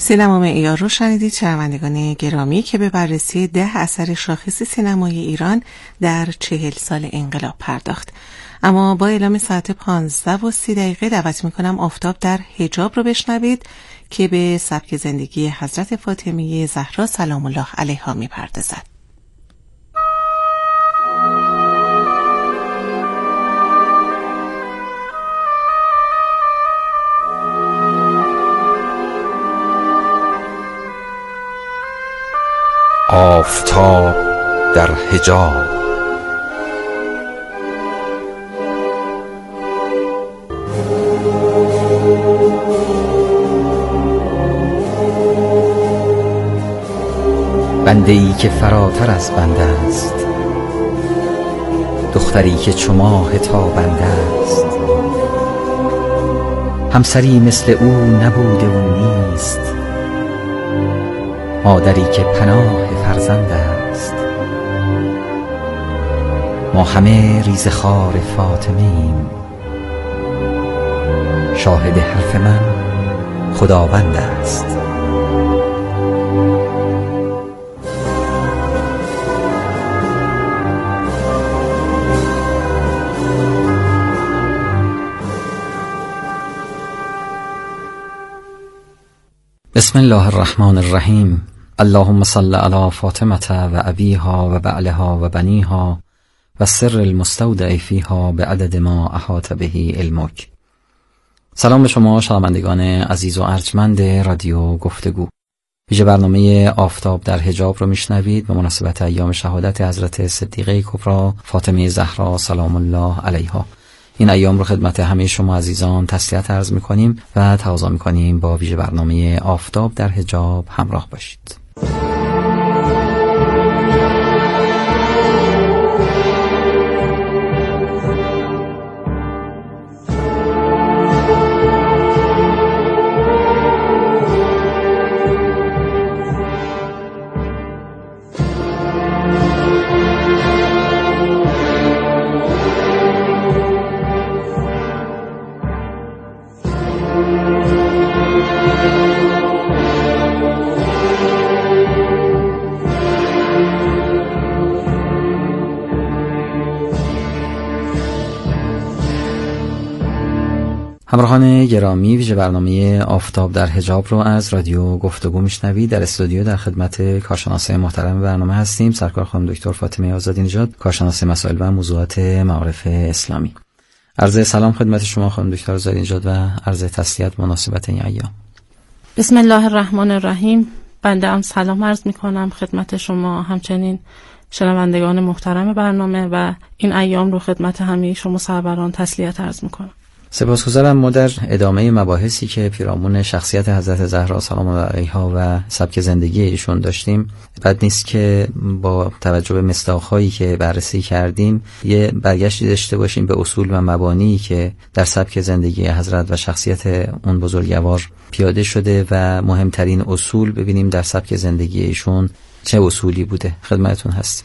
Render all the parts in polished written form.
سینما معیار رو شنیدید شنوندگان گرامی که به بررسی 10 اثر شاخص سینمای ایران در 40 سال انقلاب پرداخت. اما با اعلام ساعت 15:30 دعوت میکنم آفتاب در حجاب رو بشنوید که به سبک زندگی حضرت فاطمه زهرا سلام الله علیها میپردازد. آفتاب در حجاب. بنده ای که فراتر از بنده است، دختری که چو ماه تابنده است، همسری مثل او نبوده و نیست، مادری که پناه فرزند است. ما همه ریزه خوار فاطمه ایم، شاهد حرف من خداوند است. بسم الله الرحمن الرحیم. اللهم صل علی فاطمه و ابیها و بعلها و بنیها و سر المستودع فیها به عدد ما احاط به علمک. سلام به شما شنوندگان عزیز و ارجمند رادیو گفتگو. ویژه برنامه آفتاب در حجاب رو میشنوید به مناسبت ایام شهادت حضرت صدیقه کبری فاطمه زهرا سلام الله علیها. این ایام رو خدمت همه شما عزیزان تسلیت عرض میکنیم و تقاضا میکنیم با ویژه برنامه آفتاب در حجاب همراه باشید. همراهان گرامی، ویژه برنامه آفتاب در حجاب رو از رادیو گفتگو میشنوید. در استودیو در خدمت کارشناس محترم برنامه هستیم، سرکار خانم دکتر فاطمه آزادی نژاد، کارشناس مسائل و موضوعات معارف اسلامی. عرض سلام خدمت شما خانم دکتر آزادی نژاد و عرض تسلیت مناسبت این ایام. بسم الله الرحمن الرحیم. بنده هم سلام عرض میکنم خدمت شما، همچنین شنوندگان محترم برنامه، و این ایام رو خدمت همه شما سروران تسلیت عرض میکنم. سپاسگزارم. ما در ادامه مباحثی که پیرامون شخصیت حضرت زهرا سلام الله علیها و سبک زندگی ایشون داشتیم، بد نیست که با توجه به مصداق‌هایی که بررسی کردیم یه برگشتی داشته باشیم به اصول و مبانی که در سبک زندگی حضرت و شخصیت اون بزرگوار پیاده شده و مهمترین اصول ببینیم در سبک زندگی ایشون چه اصولی بوده. خدمتتون هستیم.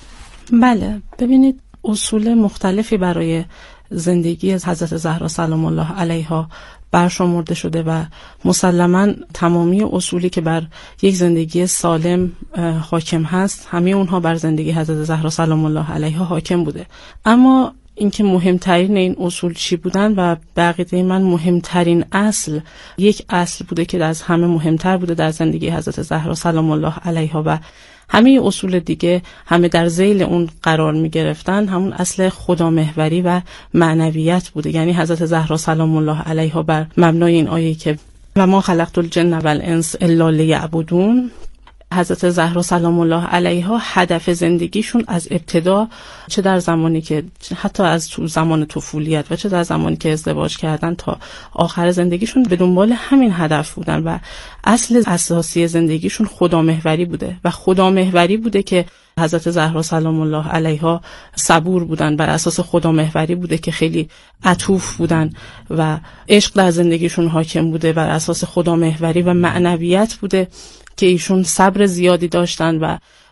بله، ببینید اصول مختلفی برای زندگی از حضرت زهرا سلام الله علیها برشمرده شده و مسلماً تمامی اصولی که بر یک زندگی سالم حاکم هست، همه اونها بر زندگی حضرت زهرا سلام الله علیها حاکم بوده. اما اینکه مهمترین این اصول چی بودن و به عقیده من مهمترین اصل، یک اصل بوده که از همه مهمتر بوده در زندگی حضرت زهرا سلام الله علیها و همه اصول دیگه همه در ذیل اون قرار می گرفتن، همون اصل خدامحوری و معنویت بوده. یعنی حضرت زهرا سلام الله علیها بر مبنای این آیه که و ما خلقت الجن و الانس الا لیعبدون، حضرت زهرا سلام الله علیها هدف زندگیشون از ابتدا، چه در زمانی که حتی از تو زمان طفولیت و چه در زمانی که ازدواج کردن تا آخر زندگیشون، به دنبال همین هدف بودن و اصل اساسی زندگیشون خدامحوری بوده و خدامحوری بوده که حضرت زهرا سلام الله علیها صبور بودن، بر اساس خدامحوری بوده که خیلی عطوف بودن و عشق در زندگیشون حاکم بوده، بر اساس خدامحوری و معنویت بوده که ایشون صبر زیادی داشتن و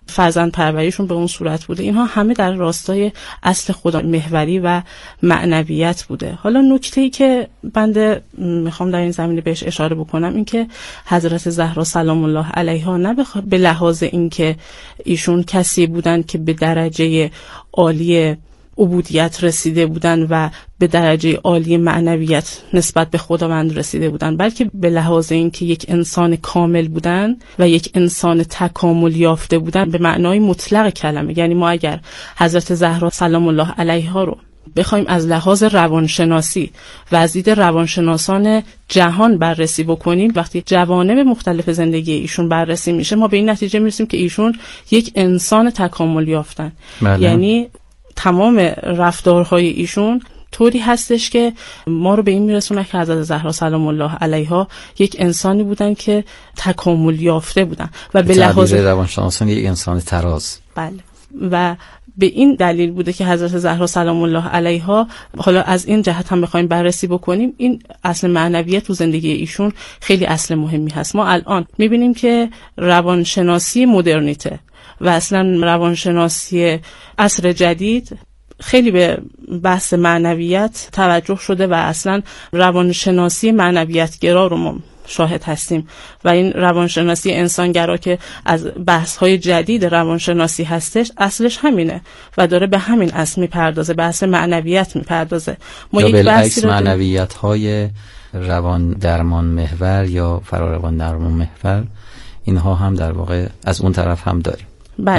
فرزند پروریشون به اون صورت بوده، اینها همه در راستای اصل خدا محوری و معنویت بوده. حالا نکته‌ای که بنده میخوام در این زمینه بهش اشاره بکنم این که حضرت زهرا سلام الله علیها نه به لحاظ این که ایشون کسی بودن که به درجه عالی عبودیت رسیده بودن و به درجه عالی معنویت نسبت به خداوند رسیده بودن، بلکه به لحاظ این که یک انسان کامل بودن و یک انسان تکامل یافته بودن به معنای مطلق کلمه. یعنی ما اگر حضرت زهرا سلام الله علیها رو بخوایم از لحاظ روانشناسی و از دید روانشناسان جهان بررسی بکنیم، وقتی جوانب مختلف زندگی ایشون بررسی میشه، ما به این نتیجه میرسیم که ایشون یک انسان تکامل یافتن. یعنی تمام رفتارهای ایشون طوری هستش که ما رو به این میرسونه که حضرت زهرا سلام الله علیها یک انسانی بودن که تکامل یافته بودن و به لحاظ روانشناسان یک انسان تراز. بله، و به این دلیل بوده که حضرت زهرا سلام الله علیها، حالا از این جهت هم بخوایم بررسی بکنیم، این اصل معنویت تو زندگی ایشون خیلی اصل مهمی هست. ما الان میبینیم که روانشناسی مدرنیته و اصلا روانشناسی عصر جدید خیلی به بحث معنویت توجه شده و اصلا روانشناسی معنویتگرا رو ما شاهد هستیم و این روانشناسی انسانگرا که از بحث‌های جدید روانشناسی هستش اصلش همینه و داره به همین اصل میپردازه، به اصل معنویت میپردازه. ما یک بحثی رو معنویت‌های روان درمان محور یا فراروان درمان محور، اینها هم در واقع از اون طرف هم داریم.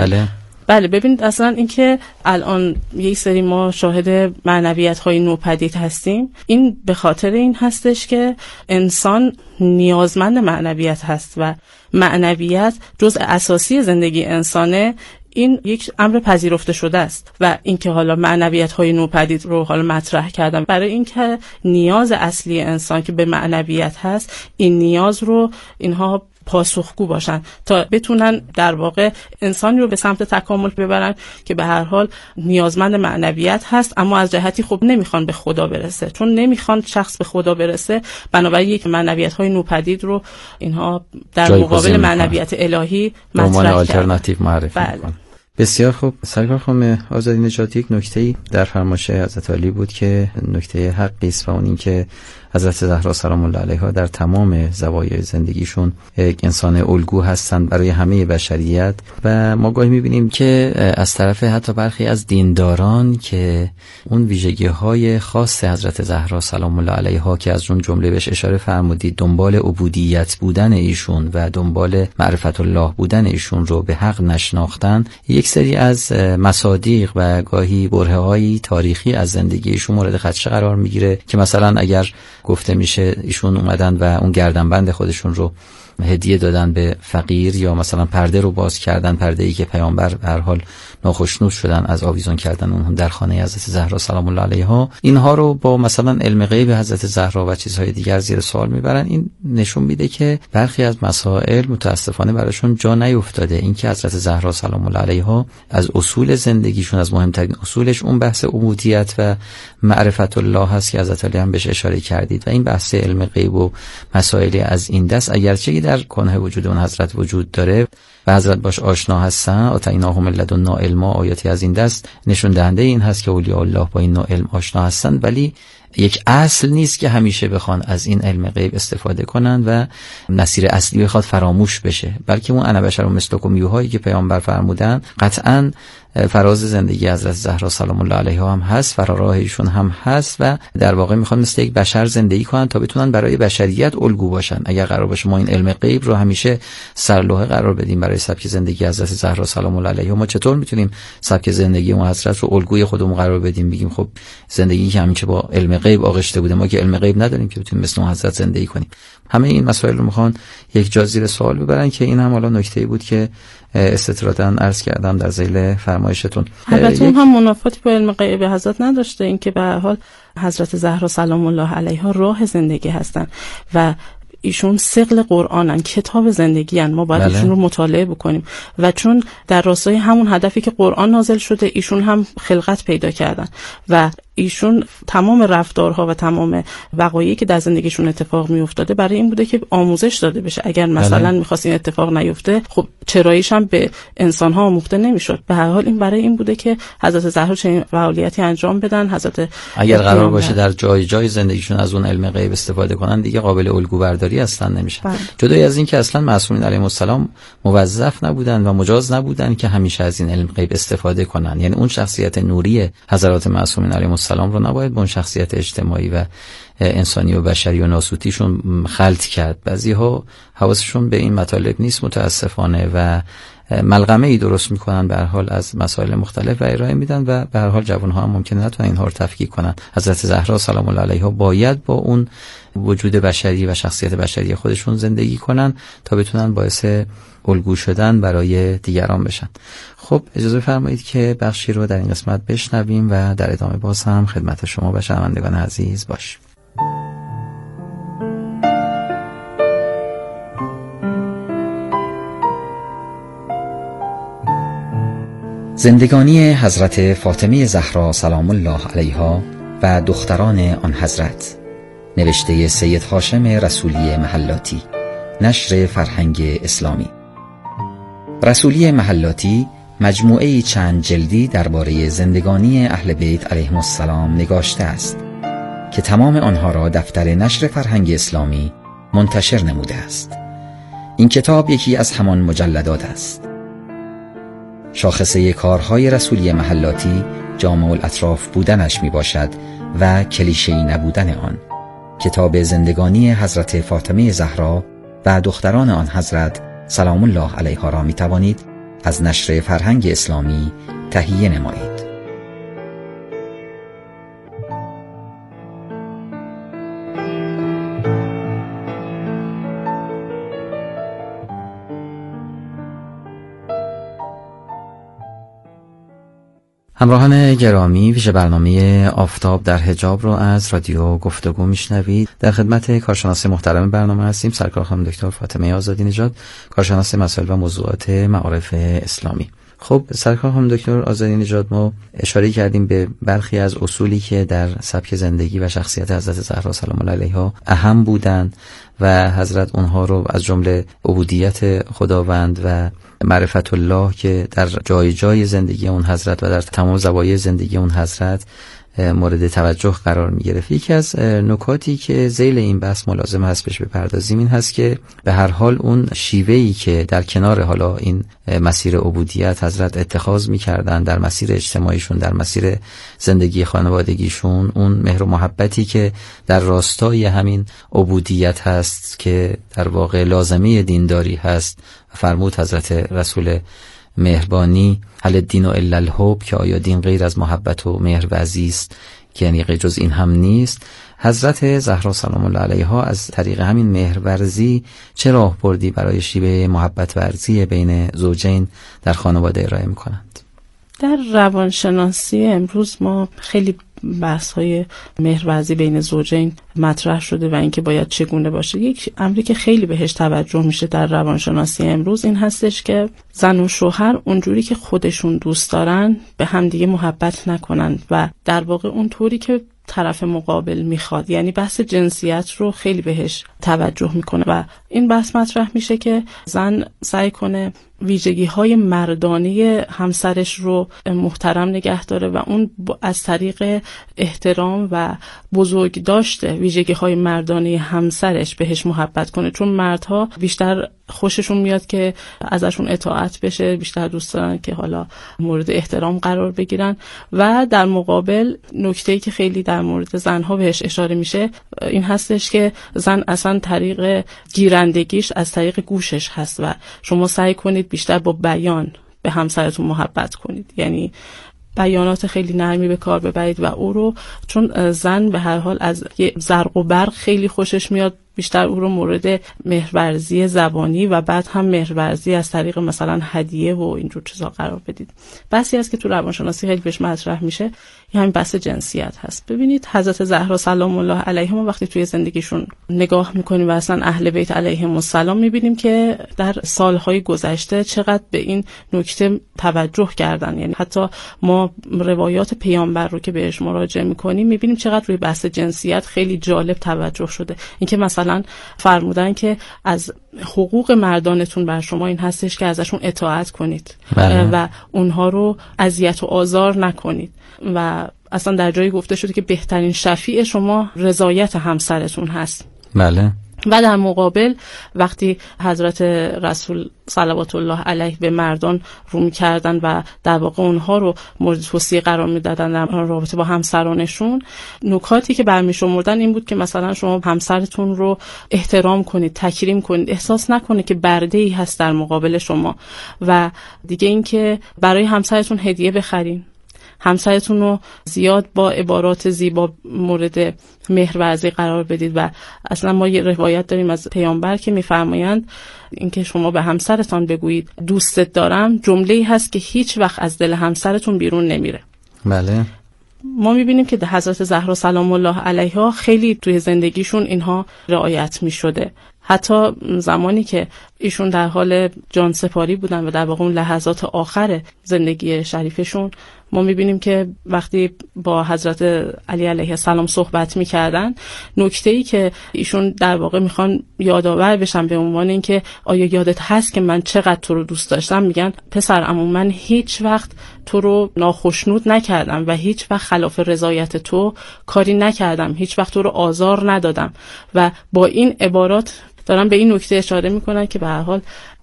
بله ببینید اصلا اینکه الان یک سری ما شاهد معنویت‌های نوپدید هستیم، این به خاطر این هستش که انسان نیازمند معنویت هست و معنویت جزء اساسی زندگی انسانه. این یک امر پذیرفته شده است و اینکه حالا معنویت‌های نوپدید رو حالا مطرح کردم برای اینکه نیاز اصلی انسان که به معنویت هست، این نیاز رو اینها پاسخگو باشن تا بتونن در واقع انسانی رو به سمت تکامل ببرن که به هر حال نیازمند معنویت هست، اما از جهتی خب نمیخوان به خدا برسه. چون نمیخوان شخص به خدا برسه، بنابراین یک معنویت‌های نوپدید رو اینها در مقابل معنویت الهی مطرح کردن، آلترناتیو معرفی می‌کنن. بسیار خوب. سرکار خانم آزادی نژادی، یک نکته‌ای در فرمایش حضرت علی بود که نکته حقی است و اون این که حضرت زهرا سلام الله علیها در تمام زوایای زندگیشون یک انسان الگو هستند برای همه بشریت و ما گاهی می‌بینیم که از طرف حتی برخی از دینداران که اون ویژگی‌های خاص حضرت زهرا سلام الله علیها که از اون جمله بهش اشاره فرمودید دنبال عبودیت بودن ایشون و دنبال معرفت الله بودن ایشون رو به حق نشناختن، یک سری از مصادیق و گاهی برهه‌های تاریخی از زندگی ایشون مورد خدشه قرار میگیره که مثلا اگر گفته میشه ایشون اومدن و اون گردنبند خودشون رو هدیه دادن به فقیر یا مثلا پرده رو باز کردن، پرده‌ای که پیامبر به هر حال ناخشنود شدن از آویزون کردن اونها در خانه حضرت زهرا سلام الله علیها، اینها رو با مثلا علم غیب حضرت زهرا و چیزهای دیگر زیر سوال میبرن. این نشون میده که برخی از مسائل متاسفانه براشون جا نیفتاده. این که حضرت زهرا سلام الله علیها از اصول زندگیشون، از مهمترین اصولش اون بحث عبودیت و معرفت الله هست که حضرت علی هم بهش اشاره کردید و این بحث علم غیب و مسائلی از این دست اگرچه در کنه وجود اون حضرت وجود داره و حضرت باش آشنا هستن، آتیناهم لدنا علما، آیاتی از این دست نشون دهنده این هست که اولیاء الله با این علم آشنا هستن، ولی یک اصل نیست که همیشه بخوان از این علم غیب استفاده کنن و مسیر اصلی بخواد فراموش بشه، بلکه اون انا بشر مثلکم یوهایی که پیامبر فرمودن قطعاً فراز زندگی حضرت زهرا سلام الله علیها هم هست، فراراه ایشون هم هست و در واقع میخوان مثل یک بشر زندگی کنن تا بتونن برای بشریت الگو باشن. اگر قرار باشه ما این علم غیب رو همیشه سرلوحه قرار بدیم برای سبک زندگی حضرت زهرا سلام الله علیها، ما چطور میتونیم سبک زندگی اون حضرت رو الگوی خودمون قرار بدیم؟ بگیم خب زندگی که همیشه با علم غیب آغشته بوده، ما که علم غیب نداریم که بتونیم مثل اون حضرت زندگی کنیم. همه این مسائل رو میخوان یک جا زیر سوال ببرن که این هم حالا نکته‌ای بود که استطرادا عرض کردم در ذیل فرمایشتون. البته اون هم منافاتی با علم غیب حضرت نداشته، این که به هر حال حضرت زهرا سلام الله علیها راه زندگی هستن و ایشون ثقل قرآنن، کتاب زندگی هن. ما باید ایشون رو مطالعه بکنیم و چون در راستای همون هدفی که قرآن نازل شده ایشون هم خلقت پیدا کردن و ایشون تمام رفتارها و تمام وقایعی که در زندگیشون اتفاق میافتاده برای این بوده که آموزش داده بشه. اگر مثلا می‌خواست این اتفاق نیفته، خب چراییش هم به انسان‌ها آموخته نمی‌شد. به هر حال این برای این بوده که حضرت زهرا چنین فعالیتی انجام بدن. حضرت اگر قرار باشه در جای زندگیشون از اون علم غیب استفاده کنن، دیگه قابل الگو برداری اصلا نمیشه. جدای از این که اصلا معصومین علیهم السلام موظف نبودن و مجاز نبودن که همیشه از این علم غیب استفاده کنن. یعنی اون شخصیت نوری حضرات معصومین علیهم السلام رو نباید با اون شخصیت اجتماعی و انسانی و بشری و ناسوتیشون خلط کرد. بعضی‌ها حواسشون به این مطالب نیست متاسفانه و ملغمه‌ای درست میکنن به هر حال از مسائل مختلف و ارائه میدن و به هر حال جوان‌ها هم ممکنه نتونن اینها رو تفکیک کنن. حضرت زهرا سلام الله علیها باید با اون وجود بشری و شخصیت بشری خودشون زندگی کنن تا بتونن باعث الگو شدن برای دیگران بشن. خب اجازه بفرمایید که بخشی رو در این قسمت بشنویم و در ادامه باز هم خدمت شما و شنوندگان عزیز باشیم. زندگانی حضرت فاطمه زهرا سلام الله علیها و دختران آن حضرت، نوشته سید هاشم رسولی محلاتی، نشر فرهنگ اسلامی. رسولی محلاتی مجموعه چند جلدی درباره زندگانی اهل بیت علیهم السلام نگاشته است که تمام آنها را دفتر نشر فرهنگ اسلامی منتشر نموده است. این کتاب یکی از همان مجلدات است. شاخصه کارهای رسولی محلاتی جامع الاطراف بودنش می باشد و کلیشه‌ای نبودن آن. کتاب زندگانی حضرت فاطمه زهرا و دختران آن حضرت سلام الله علیها را می توانید از نشر فرهنگ اسلامی تهیه نمایید. همراهان گرامی، ویژه برنامه آفتاب در حجاب رو از رادیو گفتگو میشنوید. در خدمت کارشناس محترم برنامه هستیم، سرکار خانم دکتر فاطمه آزادی نژاد، کارشناس مسائل و موضوعات معارف اسلامی. خب سرکار خانم دکتر آزادی نژاد، ما اشاره کردیم به برخی از اصولی که در سبک زندگی و شخصیت حضرت زهرا سلام الله علیها اهم بودند و حضرت اونها رو از جمله عبودیت خداوند و معرفت الله که در جای زندگی اون حضرت و در تمام زوایای زندگی اون حضرت مورد توجه قرار می گرفت. یکی از نکاتی که ذیل این بحث ملازم هست بهش بپردازیم این هست که به هر حال اون شیوهی که در کنار حالا این مسیر عبودیت حضرت اتخاذ می کردن در مسیر اجتماعیشون، در مسیر زندگی خانوادگیشون، اون مهر و محبتی که در راستای همین عبودیت هست که در واقع لازمه دینداری هست، فرمود حضرت رسول مهربانی هل الدین الا الحب، که آیا دین غیر از محبت و مهر و عزیز که یعنی غیر جز این هم نیست. حضرت زهرا سلام الله علیها از طریق همین مهرورزی چه راهبردی برای شیوه محبت ورزی بین زوجین در خانواده ارائه می‌کنند؟ در روانشناسی امروز ما خیلی بحث‌های مهرورزی بین زوجین مطرح شده و اینکه باید چگونه باشه. یک امری که خیلی بهش توجه میشه در روانشناسی امروز این هستش که زن و شوهر اونجوری که خودشون دوست دارن به هم دیگه محبت نکنن و در واقع اونطوری که طرف مقابل میخواد، یعنی بحث جنسیت رو خیلی بهش توجه میکنه و این بحث مطرح میشه که زن سعی کنه ویژگی‌های مردانه همسرش رو محترم نگه داره و اون از طریق احترام و بزرگ داشته ویژگی‌های مردانه همسرش بهش محبت کنه، چون مردها بیشتر خوششون میاد که ازشون اطاعت بشه، بیشتر دوست دارن که حالا مورد احترام قرار بگیرن. و در مقابل نکته‌ای که خیلی در مورد زنها بهش اشاره میشه این هستش که زن اصلا طریق گیرندگیش از طریق گوشش هست و شما سعی کنید بیشتر با بیان به همسرتون محبت کنید، یعنی بیانات خیلی نرمی به کار ببرید و او رو، چون زن به هر حال از زرق و برق خیلی خوشش میاد، بیشتر او رو مورد مهرورزی زبانی و بعد هم مهرورزی از طریق مثلا هدیه و اینجور چیزا قرار بدید. بحثی است که تو روانشناسی خیلی بهش مطرح میشه، همین بحث جنسیت هست. ببینید حضرت زهرا سلام الله علیها وقتی توی زندگیشون نگاه میکنیم و اصلا اهل بیت علیهم السلام میبینیم که در سالهای گذشته چقدر به این نکته توجه کردن. یعنی حتی ما روایات پیامبر رو که بهش مراجعه میکنیم میبینیم چقدر روی بحث جنسیت خیلی جالب توجه شده. اینکه مثلا فرمودن که از حقوق مردانتون بر شما این هستش که ازشون اطاعت کنید و اونها رو اذیت و آزار نکنید و اصلا در جایی گفته شده که بهترین شفیع شما رضایت همسرتون هست. بله. و در مقابل وقتی حضرت رسول صلوات الله علیه به مردان رو کردن و در واقع اونها رو مورد توصیه قرار میدادن در رابطه با همسرانشون، نکاتی که برمی‌شمردن این بود که مثلا شما همسرتون رو احترام کنید، تکریم کنید، احساس نکنه که برده‌ای هست در مقابل شما. و دیگه این که برای همسرتون هدیه بخرین، همسرتون رو زیاد با عبارات زیبا مورد مهرورزی قرار بدید. و اصلا ما یه روایت داریم از پیامبر که میفرمایند اینکه شما به همسرتان بگویید دوستت دارم، جمله‌ای هست که هیچ وقت از دل همسرتون بیرون نمیره. بله. ما میبینیم که حضرت زهرا سلام الله علیها خیلی توی زندگیشون اینها رعایت میشده. حتی زمانی که ایشون در حال جان سپاری بودن و در واقع اون لحظات آخر زندگی شریفشون، ما میبینیم که وقتی با حضرت علی علیه السلام صحبت میکردن، نکته‌ای که ایشون در واقع میخوان یادآور بشن به عنوان اینکه آیا یادت هست که من چقدر تو رو دوست داشتم، میگن پسر عمو من هیچ وقت تو رو ناخشنود نکردم و هیچ وقت خلاف رضایت تو کاری نکردم، هیچ وقت تو رو آزار ندادم. و با این عبارات دارن به این نکته اشاره میکنن که به هر حال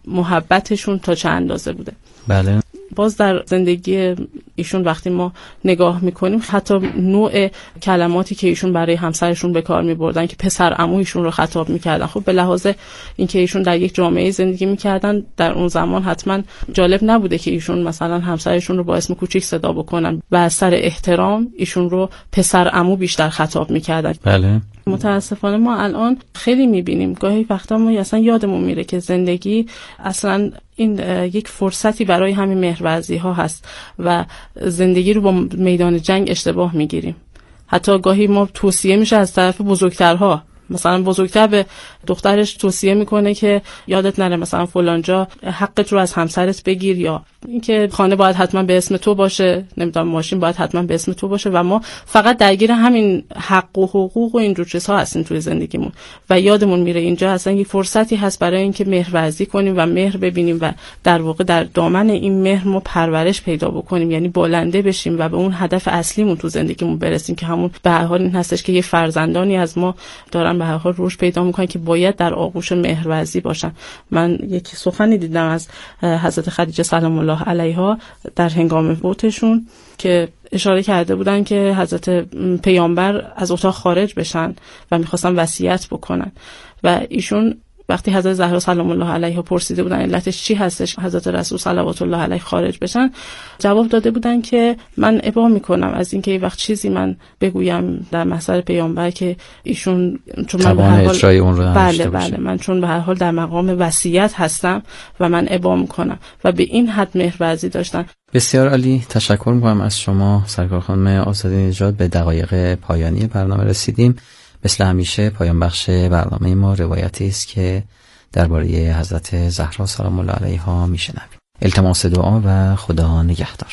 محبتشون تا چه اندازه بوده. بله. باز در زندگی ایشون وقتی ما نگاه میکنیم، حتی نوع کلماتی که ایشون برای همسرشون به کار میبردن که پسر عمو ایشون رو خطاب میکردن، خب به لحاظ اینکه ایشون در یک جامعه زندگی میکردن، در اون زمان حتما جالب نبوده که ایشون مثلا همسرشون رو با اسم کوچیک صدا بکنن و از سر احترام ایشون رو پسر عمو بیشتر خطاب میکردن. بله. متاسفانه ما الان خیلی میبینیم، گاهی وقتا ما اصلا یادمون میره که زندگی اصلا این یک فرصتی برای همین مهرورزی ها هست و زندگی رو با میدان جنگ اشتباه میگیریم. حتی گاهی ما توصیه میشه از طرف بزرگترها، مثلا بزرگتر به دخترش توصیه میکنه که یادت نره مثلا فلانجا حقت رو از همسرت بگیر، یا اینکه خانه باید حتما به اسم تو باشه، نمیدونم ماشین باید حتما به اسم تو باشه. و ما فقط درگیر همین حق و حقوق و اینجور چیزها هستیم توی زندگیمون و یادمون میره اینجا اصلا یه فرصتی هست برای اینکه مهرورزی کنیم و مهر ببینیم و در واقع در دامن این مهر ما پرورش پیدا بکنیم، یعنی بالنده بشیم و به اون هدف اصلیمون تو زندگیمون برسیم که همون به هر حال این هستش که یه فرزندانی از ما دارن به هر حال رشد پیدا میکنن که باید در آغوش مهرورزی باشن. من یک سخنی دیدم از حضرت خدیجه سلام الله علیها در هنگام فوتشون که اشاره کرده بودن که حضرت پیامبر از اتاق خارج بشن و میخواستن وصیت بکنن و ایشون وقتی حضرت زهرا سلام الله علیها پرسیده بودن علتش چی هستش حضرت رسول صلوات الله علیه خارج بشن، جواب داده بودن که من ابا میکنم از اینکه یه وقت چیزی من بگویم در محضر پیامبر که ایشون چون من به هر حال اجرای اون رو بله من چون به هر حال در مقام وصیت هستم و من ابا میکنم و به این حد مهرورزی داشتن. بسیار عالی، تشکر میکنم از شما سرکار خانم آزاده نژاد. به دقایق پایانی برنامه رسیدیم. مثل همیشه پایان بخش برنامه ما روایتی است که درباره حضرت زهرا سلام الله علیها میشنویم. التماس دعا و خدا نگهدار.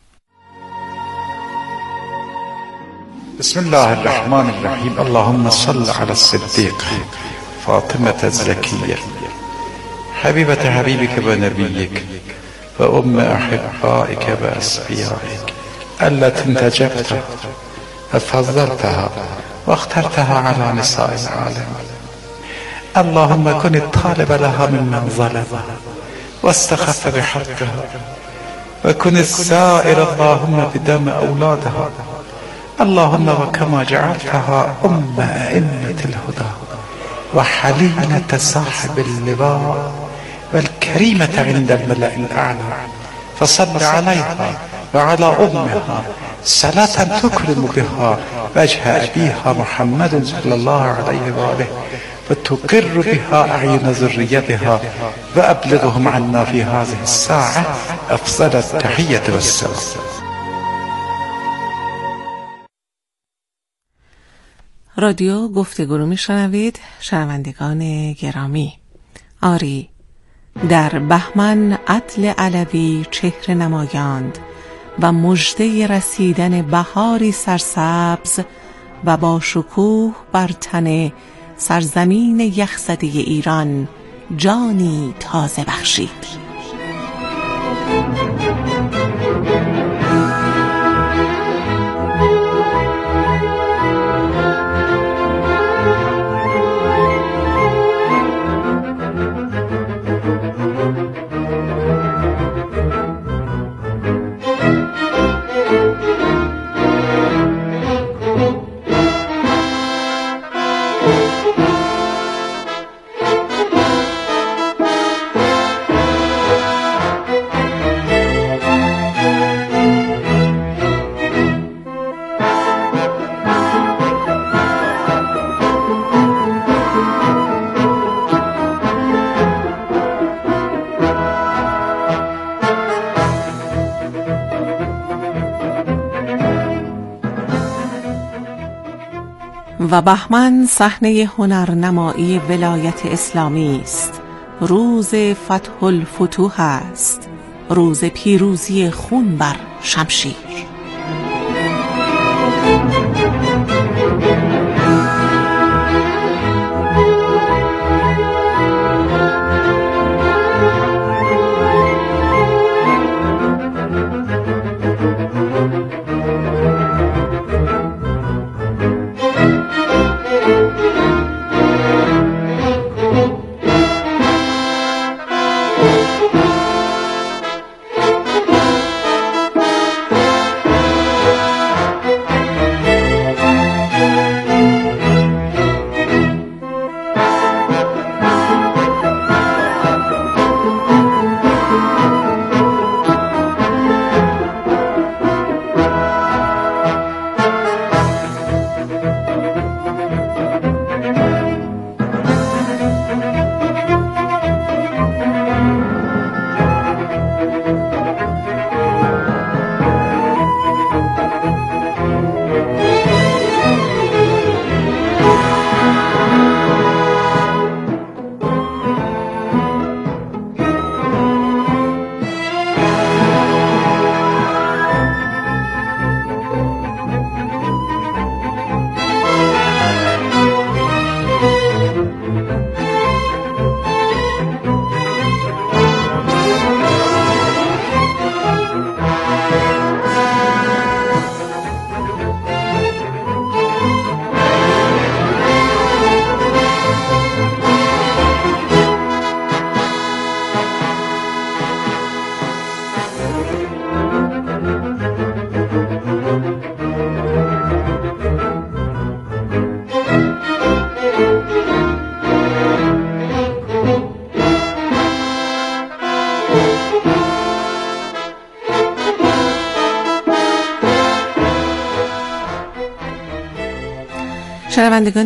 بسم الله الرحمن الرحیم. اللهم صل علی الصدیق فاطمة الزکیه حبیبت حبیبک و نبیک و ام احبائک و اصفیائک التي انتجبت و فضلتها واخترتها على نساء العالم. اللهم كن الطالب لها ممن ظلم واستخف بحقها وكن السائر اللهم بدم أولادها. اللهم وكما جعلتها أم أئمة الهدى وحليمة صاحب اللواء والكريمة عند الملأ الأعلى فصل عليها وعلى أمها صلاة تكرم بها وجه أبيها محمد صلى الله عليه وآله و تقر بها اعین ذریتها و ابلغهم عنا فی هذه الساعه افضل التحیه والسلام. رادیو گفتگو رو میشنوید شنوندگان گرامی. آری، در بهمن عدل علوی چهره نمایاند و مژده رسیدن بهاری سرسبز و با شکوه بر تن سرزمین یخزده ایران جانی تازه بخشید. و بهمن صحنه هنرنمایی ولایت اسلامی است. روز فتح الفتوح است، روز پیروزی خون بر شمشیر. شنوندگان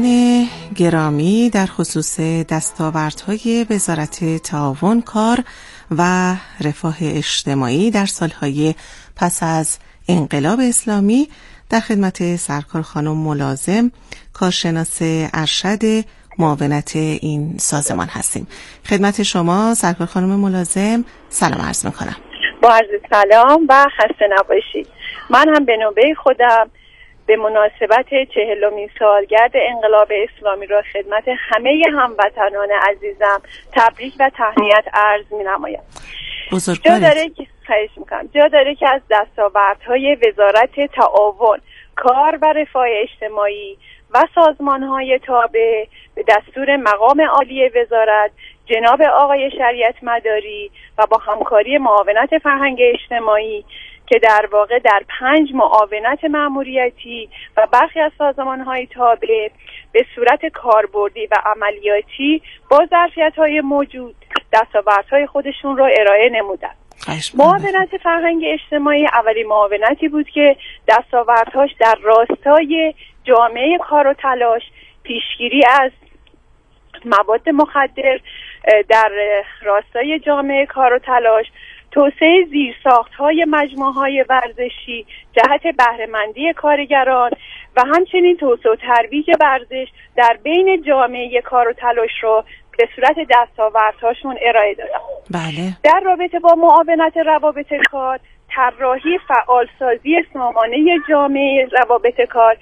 گرامی، در خصوص دستاوردهای وزارت تعاون، کار و رفاه اجتماعی در سالهای پس از انقلاب اسلامی در خدمت سرکار خانم ملازم، کارشناس ارشد معاونت این سازمان هستیم. خدمت شما سرکار خانم ملازم سلام عرض میکنم. با عرض سلام و خسته نباشید. من هم به نوبه خودم به مناسبت 40مین سالگرد انقلاب اسلامی را خدمت همه هموطنان عزیزم تبریک و تهنیت عرض می‌نمایم. جا داره که از دستاوردهای وزارت تعاون، کار و رفاه اجتماعی و سازمان‌های تابع به دستور مقام عالی وزارت جناب آقای شریعت مداری و با همکاری معاونت فرهنگ اجتماعی که در واقع در 5 معاونت مأموریتی و برخی از سازمان‌های تابع به صورت کاربردی و عملیاتی با ظرفیت‌های موجود دستاوردهای خودشون را ارائه نمودند. معاونت فرهنگ اجتماعی اولین معاونتی بود که دستاوردهاش در راستای جامعه کار و تلاش، پیشگیری از مواد مخدر در راستای جامعه کار و تلاش، توسعه زیرساخت‌های مجموعه‌های ورزشی جهت بهره‌مندی کارگران و همچنین توسعه و ترویج ورزش در بین جامعه کار و تلاش رو به صورت دستاوردهاشون ارائه دادن. بله. در رابطه با معاونت روابط کار، طراحی فعالسازی سامانه جامعه روابط کار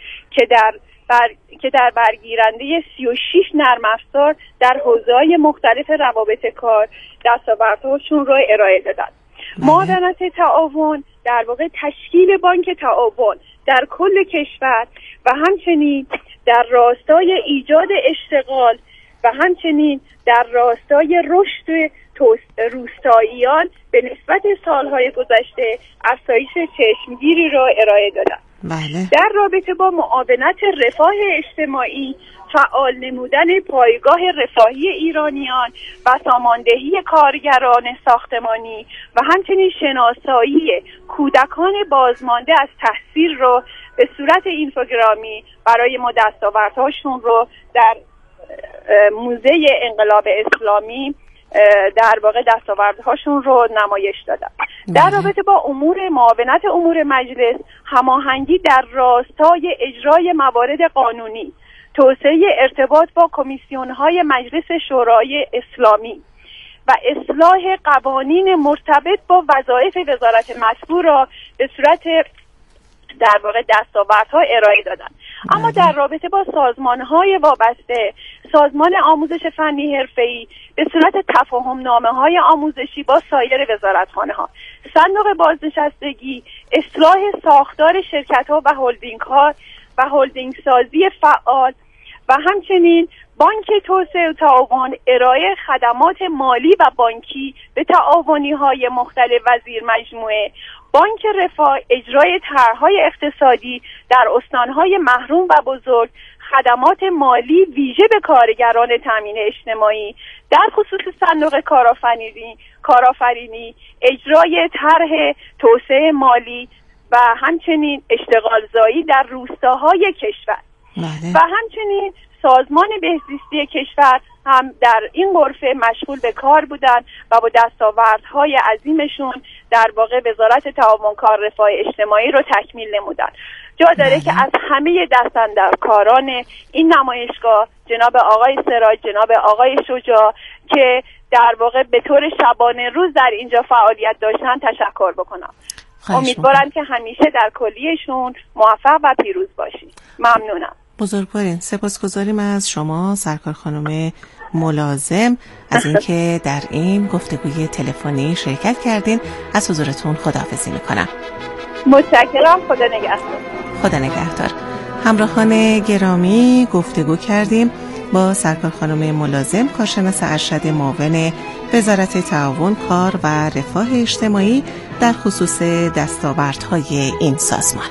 که در برگیرنده 36 نرم افزار در حوزه‌های مختلف روابط کار دستاوردهاشون رو ارائه دادن. معاونت تعاون در واقع تشکیل بانک تعاون در کل کشور و همچنین در راستای ایجاد اشتغال و همچنین در راستای رشد روستاییان به نسبت سالهای گذشته افزایش چشمگیری را ارائه دادند. بله. در رابطه با معاونت رفاه اجتماعی، فعال نمودن پایگاه رفاهی ایرانیان و ساماندهی کارگران ساختمانی و همچنین شناسایی کودکان بازمانده از تحصیل رو به صورت اینفوگرامی برای ما دستاوردهاشون رو در موزه انقلاب اسلامی در واقع دستاوردهاشون رو نمایش دادن. در رابطه با معاونت امور مجلس، هماهنگی در راستای اجرای موارد قانونی، توسعه ارتباط با کمیسیون‌های مجلس شورای اسلامی و اصلاح قوانین مرتبط با وظایف وزارت مذکور را به صورت در واقع دستاوردها ارائه دادن. اما در رابطه با سازمان‌های وابسته، سازمان آموزش فنی حرفه‌ای به صورت تفاهم‌نامه‌های آموزشی با سایر وزارتخانه‌ها، صندوق بازنشستگی، اصلاح ساختار شرکت‌ها و هلدینگ‌ها و هلدینگ سازی فعال و همچنین بانک توسعه و تعاون ارائه خدمات مالی و بانکی به تعاونی‌های مختلف و زیر مجموعه، بانک رفاه اجرای طرح‌های اقتصادی در استان‌های محروم و بزرگ، خدمات مالی ویژه به کارگران تامین اجتماعی، در خصوص صندوق کارآفرینی اجرای طرح توسعه مالی و همچنین اشتغالزایی در روستاهای کشور. بله. و همچنین سازمان بهزیستی کشور هم در این غرفه مشغول به کار بودن و با دستاوردهای عظیمشون در واقع وزارت تعاون کار رفاه اجتماعی رو تکمیل نمودن. جا داره که از همه دستاندرکاران این نمایشگاه، جناب آقای سراج، جناب آقای شجاع که در واقع به طور شبانه روز در اینجا فعالیت داشتن تشکر بکنم. امیدوارم که همیشه در کلیهشون موفق و پیروز باشید. ممنونم. بزرگوارین، سپاسگزاریم از شما سرکار خانم ملازم از اینکه در این گفتگوی تلفنی شرکت کردین. از حضورتون خداحافظی میکنم. متشکرم. خدا نگهدار. خدا نگهدار. همراهان گرامی، گفتگو کردیم با سرکار خانم ملازم، کارشناس ارشد معاون وزارت تعاون کار و رفاه اجتماعی در خصوص دستاوردهای این سازمان.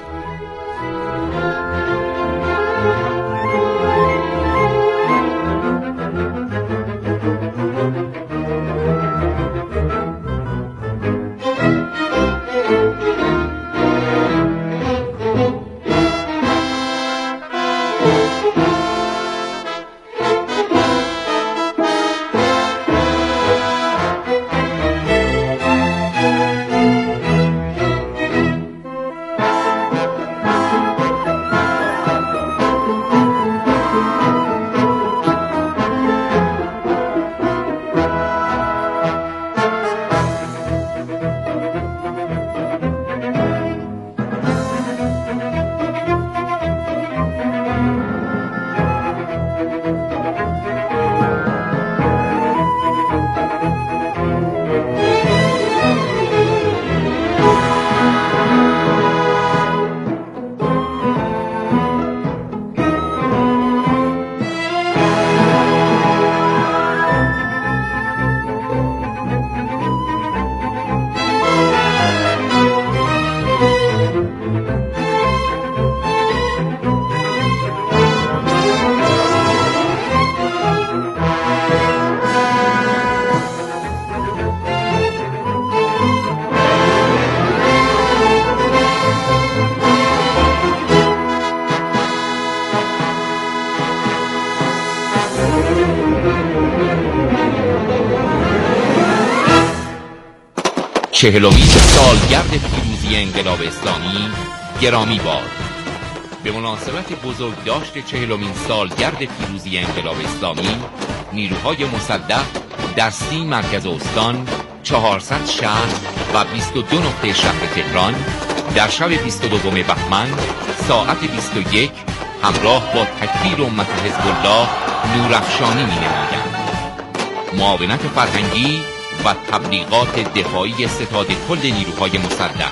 چهلمین سالگرد پیروزی انقلاب اسلامی گرامی باد. به مناسبت بزرگداشت 40مین سالگرد پیروزی انقلاب اسلامی، نیروهای مسلح در 30 مرکز استان، 400 شهر و 22 نقطه شهر تهران در شب 22 بهمن ساعت 21 همراه با تکبیر امت حزب الله نورافشانی می‌نمایند. معاونت فرهنگی و تبلیغات دفاعی ستاد کل نیروهای مسلح.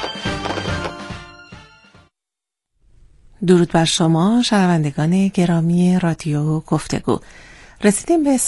درود بر شما شنوندگان گرامی رادیو گفتگو. رسیدیم به